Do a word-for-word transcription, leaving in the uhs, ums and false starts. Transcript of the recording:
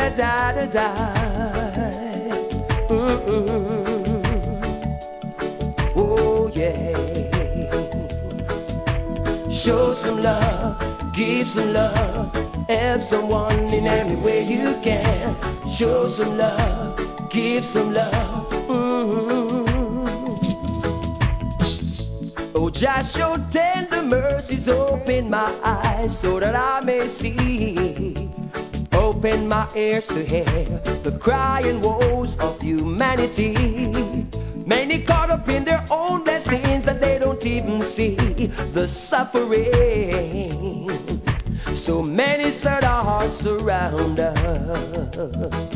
da da da. Mm-mm. Oh yeah. Show some love, give some love, help someone in any way you can. Show some love, give some love. Mm-hmm. Oh, just show tender mercies, open my eyes so that I may see. Open my ears to hear the crying woes of humanity. Many caught up in their own blessings that they don't even see. The suffering